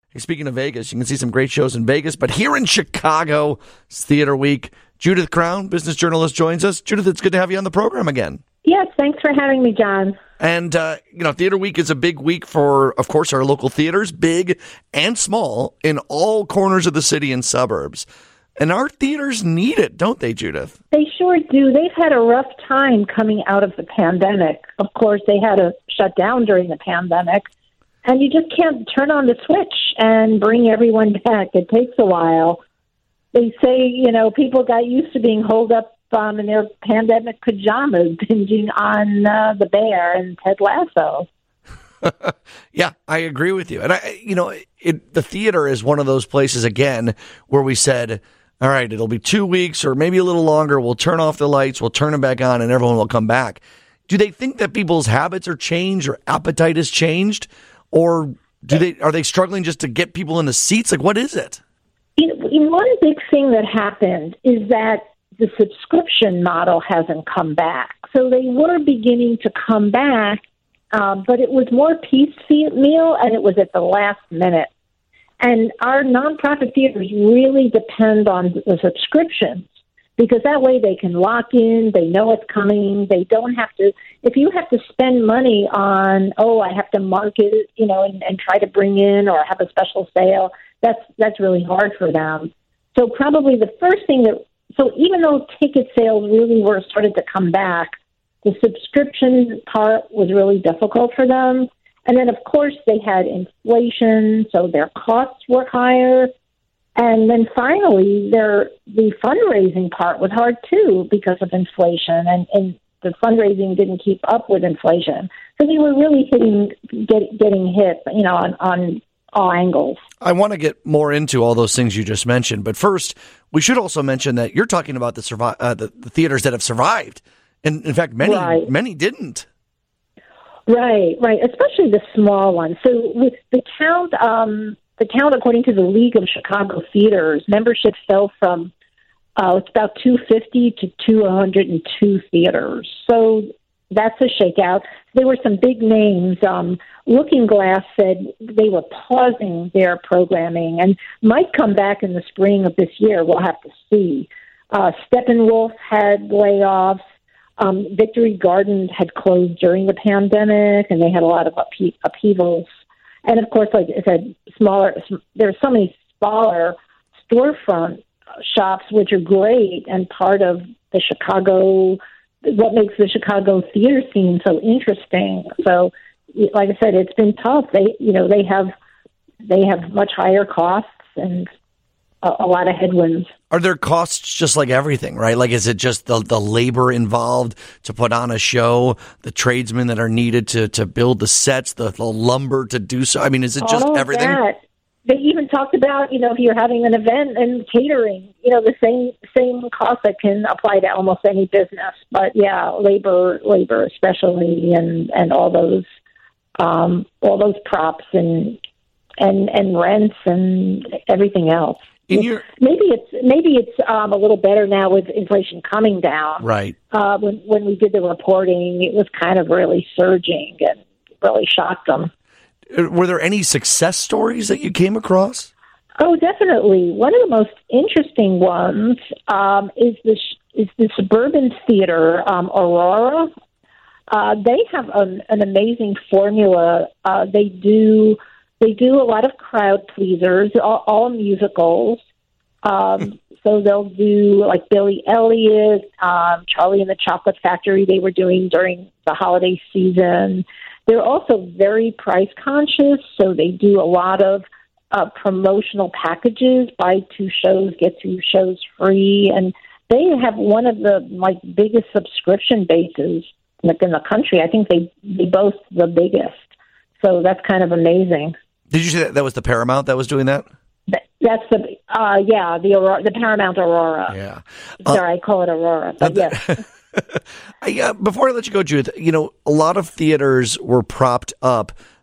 Hey, speaking of Vegas, you can see some great shows in Vegas, but here in Chicago, it's Theater Week. Judith Crown, business journalist, joins us. Judith, it's good to have you on the program again. Yes, thanks for having me, John. And, Theater Week is a big week for, of course, our local theaters, big and small, in all corners of the city and suburbs. And our theaters need it, don't they, Judith? They sure do. They've had a rough time coming out of the pandemic. Of course, they had to shut down during the pandemic. And you just can't turn on the switch and bring everyone back. It takes a while. They say, people got used to being holed up in their pandemic pajamas, binging on The Bear and Ted Lasso. Yeah, I agree with you. And, the theater is one of those places, again, where we said, all right, it'll be 2 weeks or maybe a little longer. We'll turn off the lights. We'll turn them back on and everyone will come back. Do they think that people's habits are changed or appetite has changed? Or are they struggling just to get people in the seats? Like, what is it? One big thing that happened is that the subscription model hasn't come back. So they were beginning to come back, but it was more piecemeal and it was at the last minute. And our nonprofit theaters really depend on the subscriptions because that way they can lock in, they know it's coming, they don't have to, if you have to spend money on, I have to market, and try to bring in or have a special sale, that's really hard for them. So probably the first thing so even though ticket sales really started to come back, the subscription part was really difficult for them. And then, of course, they had inflation, so their costs were higher. And then finally, the fundraising part was hard, too, because of inflation. And the fundraising didn't keep up with inflation. So they were really getting hit, on all angles. I want to get more into all those things you just mentioned. But first, we should also mention that you're talking about the theaters that have survived. And in fact, many didn't. Right. Especially the small ones. So with the count, according to the League of Chicago Theaters, membership fell from it's about 250 to 202 theaters. So that's a shakeout. There were some big names. Looking Glass said they were pausing their programming and might come back in the spring of this year. We'll have to see. Steppenwolf had layoffs. Victory Gardens had closed during the pandemic, and they had a lot of upheavals. And, of course, like I said, there's so many smaller storefront shops, which are great and part of the what makes the Chicago theater scene so interesting. So, like I said, it's been tough. They have much higher costs and a lot of headwinds. Are there costs just like everything, right? Like, is it just the labor involved to put on a show, the tradesmen that are needed to build the sets, the lumber to do so? I mean, is it just everything? That. They even talked about, if you're having an event and catering, the same cost that can apply to almost any business. But yeah, labor especially, and all those props and rents and everything else. Maybe it's a little better now with inflation coming down. Right. When we did the reporting, it was kind of really surging and really shocked them. Were there any success stories that you came across? Oh, definitely. One of the most interesting ones is the Suburban Theater, Aurora. They have an amazing formula. They do a lot of crowd pleasers, all musicals. So they'll do like Billy Elliot, Charlie and the Chocolate Factory they were doing during the holiday season. They're also very price conscious, so they do a lot of promotional packages, buy 2 shows, get 2 shows free. And they have one of the biggest subscription bases in the country. I think they boast the biggest. So that's kind of amazing. Did you say that was the Paramount that was doing that? That's the Paramount Aurora. Yeah. Sorry, I call it Aurora. But yes. Before I let you go, Judith, a lot of theaters were propped up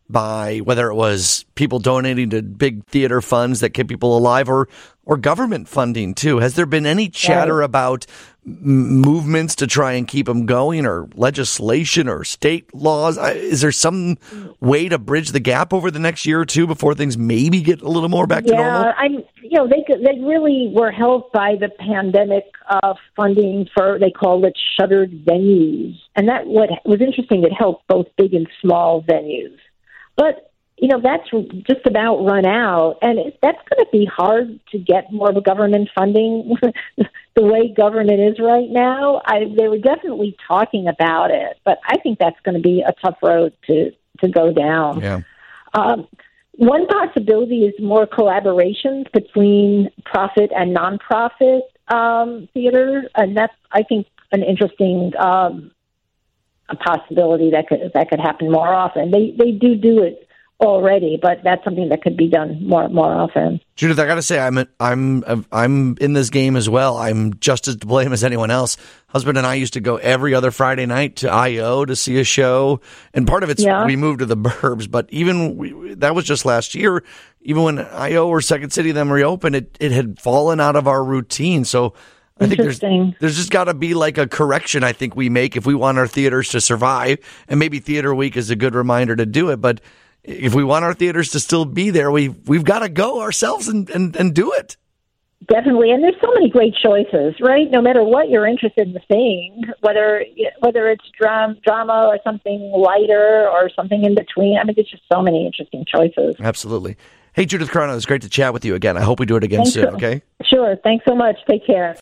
by whether it was people donating to big theater funds that keep people alive or government funding too. Has there been any chatter about movements to try and keep them going, or legislation or state laws? Is there some way to bridge the gap over the next year or two before things maybe get a little more back to normal? They really were helped by the pandemic funding for, they call it shuttered venues. And that what was interesting, it helped both big and small venues. But, that's just about run out. And that's going to be hard to get more of a government funding the way government is right now. They were definitely talking about it, but I think that's going to be a tough road to go down. Yeah. One possibility is more collaborations between profit and nonprofit theater, and that's, I think, an interesting a possibility that could happen more often. They do it already, but that's something that could be done more often. Judith, I got to say, I'm in this game as well. I'm just as to blame as anyone else. Husband and I used to go every other Friday night to IO to see a show, and part of it's we moved to the burbs. But even that was just last year. Even when IO or Second City them reopened, it had fallen out of our routine. So I think there's just got to be like a correction I think we make if we want our theaters to survive, and maybe Theater Week is a good reminder to do it. But if we want our theaters to still be there, we've got to go ourselves and do it. Definitely, and there's so many great choices, right? No matter what you're interested in seeing, whether it's drama or something lighter or something in between. I mean, there's just so many interesting choices. Absolutely. Hey, Judith Carano, it's great to chat with you again. I hope we do it again soon, okay? Sure. Thanks so much. Take care.